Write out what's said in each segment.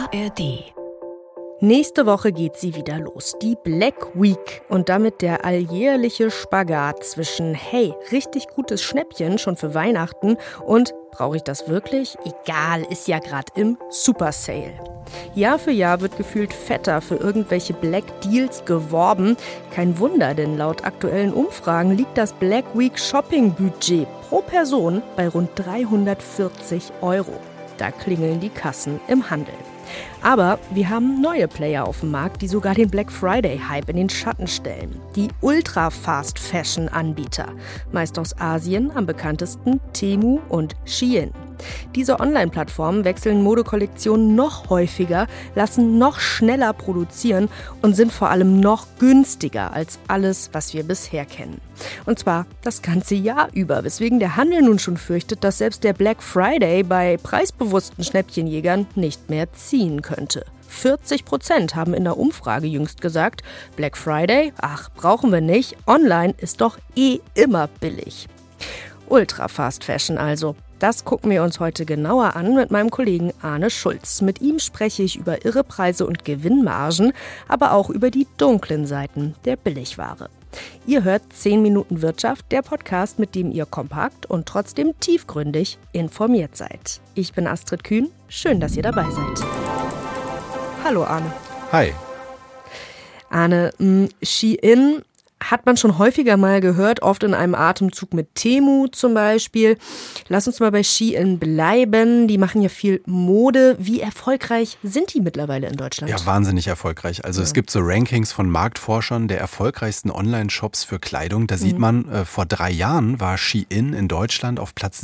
ARD. Nächste Woche geht sie wieder los, die Black Week. Und damit der alljährliche Spagat zwischen, hey, richtig gutes Schnäppchen schon für Weihnachten und, brauche ich das wirklich? Egal, ist ja gerade im Super Sale. Jahr für Jahr wird gefühlt fetter für irgendwelche Black Deals geworben. Kein Wunder, denn laut aktuellen Umfragen liegt das Black Week Shopping Budget pro Person bei rund 340 €. Da klingeln die Kassen im Handel. Aber wir haben neue Player auf dem Markt, die sogar den Black Friday-Hype in den Schatten stellen. Die Ultra-Fast-Fashion-Anbieter. Meist aus Asien, am bekanntesten Temu und Shein. Diese Online-Plattformen wechseln Modekollektionen noch häufiger, lassen noch schneller produzieren und sind vor allem noch günstiger als alles, was wir bisher kennen. Und zwar das ganze Jahr über, weswegen der Handel nun schon fürchtet, dass selbst der Black Friday bei preisbewussten Schnäppchenjägern nicht mehr ziehen könnte. 40% haben in der Umfrage jüngst gesagt, Black Friday, ach, brauchen wir nicht, online ist doch immer billig. Ultra Fast Fashion also. Das gucken wir uns heute genauer an mit meinem Kollegen Arne Schulz. Mit ihm spreche ich über irre Preise und Gewinnmargen, aber auch über die dunklen Seiten der Billigware. Ihr hört 10 Minuten Wirtschaft, der Podcast, mit dem ihr kompakt und trotzdem tiefgründig informiert seid. Ich bin Astrid Kühn, schön, dass ihr dabei seid. Hallo Arne. Hi. Arne, Shein hat man schon häufiger mal gehört, oft in einem Atemzug mit Temu zum Beispiel. Lass uns mal bei Shein bleiben. Die machen ja viel Mode. Wie erfolgreich sind die mittlerweile in Deutschland? Ja, wahnsinnig erfolgreich. Also es gibt so Rankings von Marktforschern der erfolgreichsten Online-Shops für Kleidung. Da sieht man, vor 3 Jahren war Shein in Deutschland auf Platz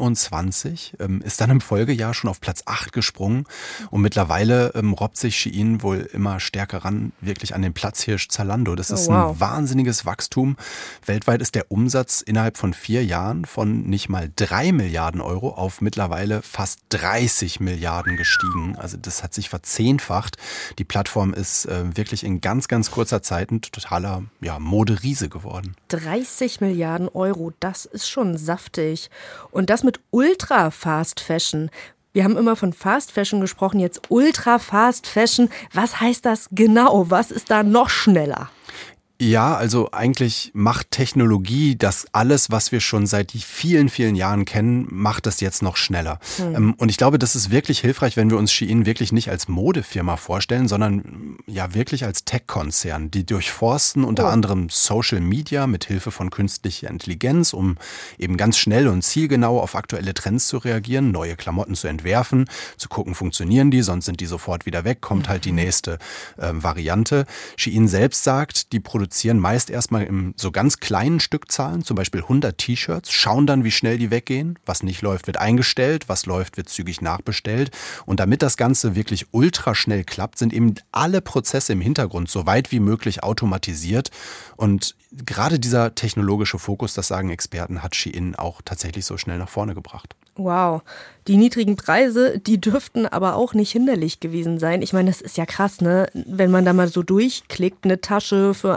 27, ist dann im Folgejahr schon auf Platz 8 gesprungen. Und mittlerweile robbt sich Shein wohl immer stärker ran, wirklich an den Platzhirsch Zalando. Das ist ein wahnsinniges Wachstum. Weltweit ist der Umsatz innerhalb von 4 Jahren von nicht mal 3 Milliarden € auf mittlerweile fast 30 Milliarden gestiegen. Also das hat sich verzehnfacht. Die Plattform ist wirklich in ganz, ganz kurzer Zeit ein totaler Moderiese geworden. 30 Milliarden €, das ist schon saftig. Und das mit Ultra Fast Fashion. Wir haben immer von Fast Fashion gesprochen, jetzt Ultra Fast Fashion. Was heißt das genau? Was ist da noch schneller? Ja, also eigentlich macht Technologie das alles, was wir schon seit vielen, vielen Jahren kennen, macht das jetzt noch schneller. Und ich glaube, das ist wirklich hilfreich, wenn wir uns Shein wirklich nicht als Modefirma vorstellen, sondern ja wirklich als Tech-Konzern. Die durchforsten unter anderem Social Media mit Hilfe von künstlicher Intelligenz, um eben ganz schnell und zielgenau auf aktuelle Trends zu reagieren, neue Klamotten zu entwerfen, zu gucken, funktionieren die, sonst sind die sofort wieder weg, kommt halt die nächste Variante. Shein selbst sagt, die produzieren meist erstmal in so ganz kleinen Stückzahlen, zum Beispiel 100 T-Shirts, schauen dann, wie schnell die weggehen. Was nicht läuft, wird eingestellt, was läuft, wird zügig nachbestellt. Und damit das Ganze wirklich ultra schnell klappt, sind eben alle Prozesse im Hintergrund so weit wie möglich automatisiert. Und gerade dieser technologische Fokus, das sagen Experten, hat Shein auch tatsächlich so schnell nach vorne gebracht. Wow, die niedrigen Preise, die dürften aber auch nicht hinderlich gewesen sein. Ich meine, das ist ja krass, ne? Wenn man da mal so durchklickt, eine Tasche für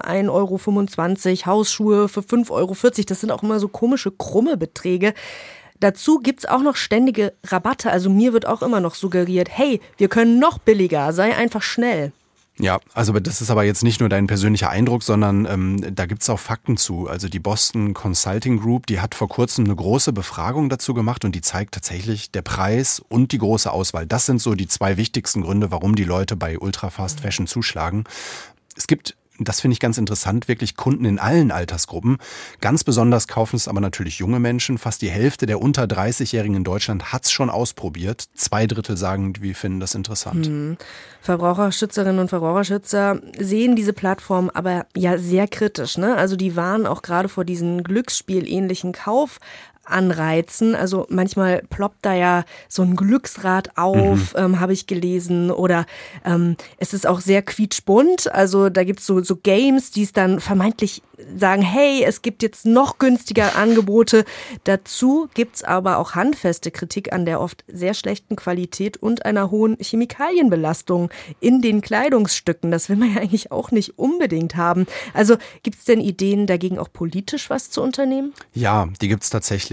1,25 €, Hausschuhe für 5,40 €, das sind auch immer so komische, krumme Beträge. Dazu gibt's auch noch ständige Rabatte. Also mir wird auch immer noch suggeriert, hey, wir können noch billiger, sei einfach schnell. Ja, also das ist aber jetzt nicht nur dein persönlicher Eindruck, sondern da gibt's auch Fakten zu. Also die Boston Consulting Group, die hat vor kurzem eine große Befragung dazu gemacht und die zeigt tatsächlich, der Preis und die große Auswahl. Das sind so die 2 wichtigsten Gründe, warum die Leute bei Ultra Fast Fashion zuschlagen. Es gibt, das finde ich ganz interessant, wirklich Kunden in allen Altersgruppen. Ganz besonders kaufen es aber natürlich junge Menschen. Fast die Hälfte der unter 30-Jährigen in Deutschland hat es schon ausprobiert. 2/3 sagen, wir finden das interessant. Verbraucherschützerinnen und Verbraucherschützer sehen diese Plattform aber ja sehr kritisch, ne? Also die warnen auch gerade vor diesen Glücksspielähnlichen Kaufanreizen. Also manchmal ploppt da ja so ein Glücksrad auf, habe ich gelesen. Oder es ist auch sehr quietschbunt. Also da gibt's so Games, die es dann vermeintlich sagen, hey, es gibt jetzt noch günstiger Angebote. Dazu gibt's aber auch handfeste Kritik an der oft sehr schlechten Qualität und einer hohen Chemikalienbelastung in den Kleidungsstücken. Das will man ja eigentlich auch nicht unbedingt haben. Also gibt's denn Ideen, dagegen auch politisch was zu unternehmen? Ja, die gibt's tatsächlich.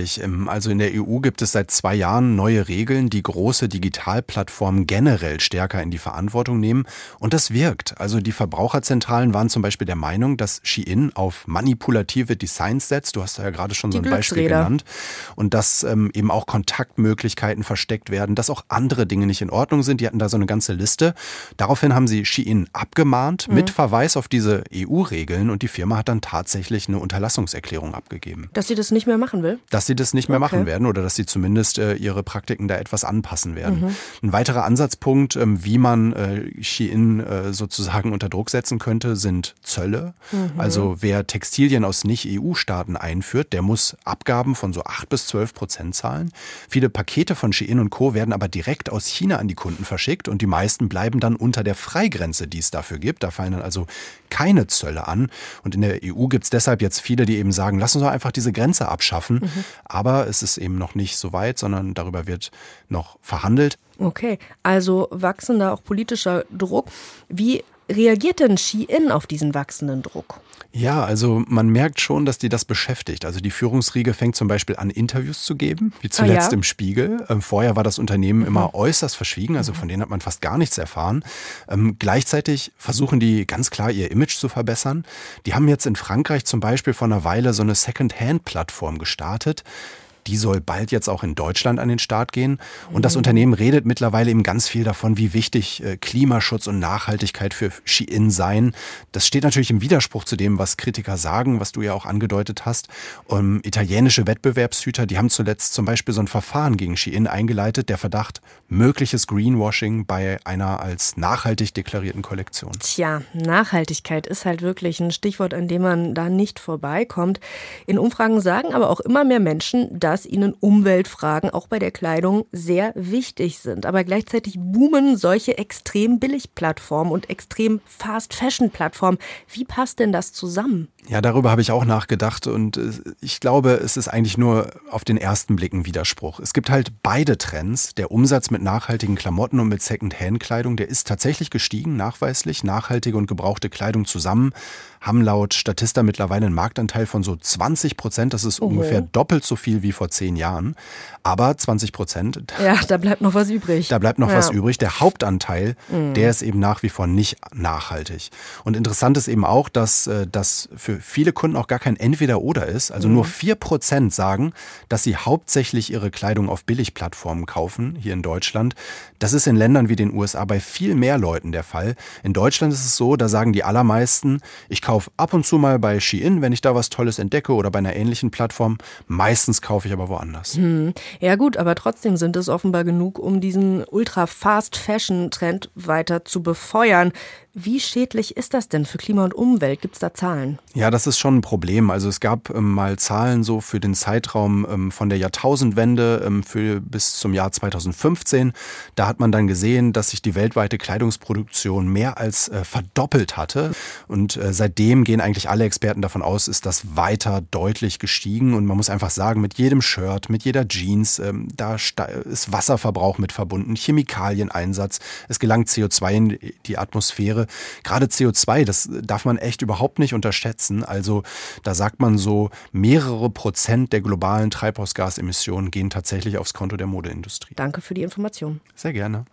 tatsächlich. Also in der EU gibt es seit 2 Jahren neue Regeln, die große Digitalplattformen generell stärker in die Verantwortung nehmen. Und das wirkt. Also die Verbraucherzentralen waren zum Beispiel der Meinung, dass Shein auf manipulative Designs setzt. Du hast da ja gerade schon so ein Beispiel genannt. Und dass eben auch Kontaktmöglichkeiten versteckt werden, dass auch andere Dinge nicht in Ordnung sind. Die hatten da so eine ganze Liste. Daraufhin haben sie Shein abgemahnt mit Verweis auf diese EU-Regeln. Und die Firma hat dann tatsächlich eine Unterlassungserklärung abgegeben. Dass sie das nicht mehr machen will? Dass sie das nicht mehr machen werden oder dass sie zumindest ihre Praktiken da etwas anpassen werden. Ein weiterer Ansatzpunkt, wie man Shein sozusagen unter Druck setzen könnte, sind Zölle. Also wer Textilien aus Nicht-EU-Staaten einführt, der muss Abgaben von so 8-12% zahlen. Viele Pakete von Shein und Co. werden aber direkt aus China an die Kunden verschickt und die meisten bleiben dann unter der Freigrenze, die es dafür gibt. Da fallen dann also keine Zölle an. Und in der EU gibt es deshalb jetzt viele, die eben sagen, lass uns doch einfach diese Grenze abschaffen. Aber es ist eben noch nicht so weit, sondern darüber wird noch verhandelt. Okay, also wachsender auch politischer Druck. Wie reagiert denn Shein auf diesen wachsenden Druck? Ja, also man merkt schon, dass die das beschäftigt. Also die Führungsriege fängt zum Beispiel an, Interviews zu geben, wie zuletzt im Spiegel. Vorher war das Unternehmen immer äußerst verschwiegen, also von denen hat man fast gar nichts erfahren. Gleichzeitig versuchen die ganz klar ihr Image zu verbessern. Die haben jetzt in Frankreich zum Beispiel vor einer Weile so eine Second-Hand-Plattform gestartet. Die soll bald jetzt auch in Deutschland an den Start gehen. Und das Unternehmen redet mittlerweile eben ganz viel davon, wie wichtig Klimaschutz und Nachhaltigkeit für Shein seien. Das steht natürlich im Widerspruch zu dem, was Kritiker sagen, was du ja auch angedeutet hast. Italienische Wettbewerbshüter, die haben zuletzt zum Beispiel so ein Verfahren gegen Shein eingeleitet, der Verdacht, mögliches Greenwashing bei einer als nachhaltig deklarierten Kollektion. Tja, Nachhaltigkeit ist halt wirklich ein Stichwort, an dem man da nicht vorbeikommt. In Umfragen sagen aber auch immer mehr Menschen, dass ihnen Umweltfragen auch bei der Kleidung sehr wichtig sind. Aber gleichzeitig boomen solche extrem Billig-Plattformen und extrem Fast-Fashion-Plattformen. Wie passt denn das zusammen? Ja, darüber habe ich auch nachgedacht und ich glaube, es ist eigentlich nur auf den ersten Blick ein Widerspruch. Es gibt halt beide Trends. Der Umsatz mit nachhaltigen Klamotten und mit Second-Hand-Kleidung, der ist tatsächlich gestiegen, nachweislich. Nachhaltige und gebrauchte Kleidung zusammen haben laut Statista mittlerweile einen Marktanteil von so 20%. Das ist ungefähr doppelt so viel wie vor 10 Jahren. Aber 20%. Ja, da bleibt noch was übrig. Da bleibt noch was übrig. Der Hauptanteil, der ist eben nach wie vor nicht nachhaltig. Und interessant ist eben auch, dass das für viele Kunden auch gar kein Entweder-Oder ist. Also nur 4% sagen, dass sie hauptsächlich ihre Kleidung auf Billigplattformen kaufen, hier in Deutschland. Das ist in Ländern wie den USA bei viel mehr Leuten der Fall. In Deutschland ist es so, da sagen die allermeisten, ich kaufe ab und zu mal bei Shein, wenn ich da was Tolles entdecke oder bei einer ähnlichen Plattform. Meistens kaufe ich aber woanders. Ja gut, aber trotzdem sind es offenbar genug, um diesen Ultra-Fast-Fashion-Trend weiter zu befeuern. Wie schädlich ist das denn für Klima und Umwelt? Gibt es da Zahlen? Ja, das ist schon ein Problem. Also es gab mal Zahlen so für den Zeitraum von der Jahrtausendwende bis zum Jahr 2015. Da hat man dann gesehen, dass sich die weltweite Kleidungsproduktion mehr als verdoppelt hatte. Und seitdem gehen eigentlich alle Experten davon aus, ist das weiter deutlich gestiegen. Und man muss einfach sagen, mit jedem Shirt, mit jeder Jeans, da ist Wasserverbrauch mit verbunden, Chemikalieneinsatz. Es gelangt CO2 in die Atmosphäre. Gerade CO2, das darf man echt überhaupt nicht unterschätzen. Also da sagt man so, mehrere Prozent der globalen Treibhausgasemissionen gehen tatsächlich aufs Konto der Modeindustrie. Danke für die Information. Sehr gerne.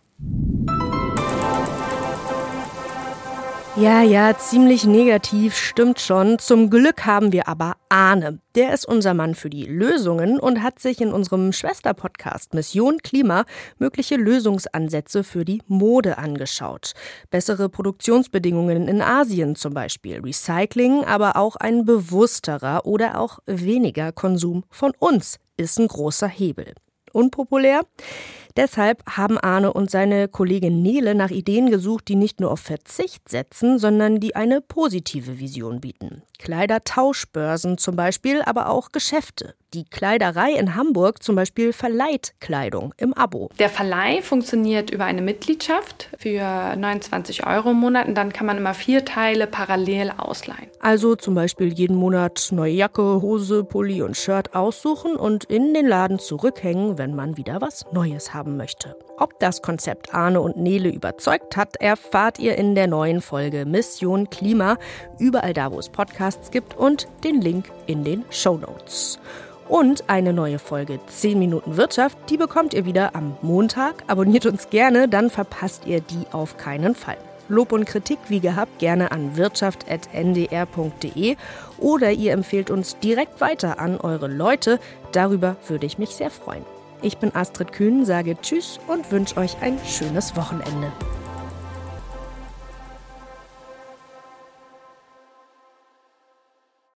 Ja, ziemlich negativ, stimmt schon. Zum Glück haben wir aber Arne. Der ist unser Mann für die Lösungen und hat sich in unserem Schwester-Podcast Mission Klima mögliche Lösungsansätze für die Mode angeschaut. Bessere Produktionsbedingungen in Asien zum Beispiel, Recycling, aber auch ein bewussterer oder auch weniger Konsum von uns ist ein großer Hebel. Unpopulär? Deshalb haben Arne und seine Kollegin Nele nach Ideen gesucht, die nicht nur auf Verzicht setzen, sondern die eine positive Vision bieten. Kleidertauschbörsen zum Beispiel, aber auch Geschäfte. Die Kleiderei in Hamburg zum Beispiel verleiht Kleidung im Abo. Der Verleih funktioniert über eine Mitgliedschaft für 29 € im Monat und dann kann man immer 4 Teile parallel ausleihen. Also zum Beispiel jeden Monat neue Jacke, Hose, Pulli und Shirt aussuchen und in den Laden zurückhängen, wenn man wieder was Neues haben möchte. Ob das Konzept Arne und Nele überzeugt hat, erfahrt ihr in der neuen Folge Mission Klima, überall da, wo es Podcasts gibt und den Link in den Shownotes. Und eine neue Folge 10 Minuten Wirtschaft, die bekommt ihr wieder am Montag. Abonniert uns gerne, dann verpasst ihr die auf keinen Fall. Lob und Kritik, wie gehabt, gerne an wirtschaft@ndr.de oder ihr empfehlt uns direkt weiter an eure Leute. Darüber würde ich mich sehr freuen. Ich bin Astrid Kühn, sage Tschüss und wünsche euch ein schönes Wochenende.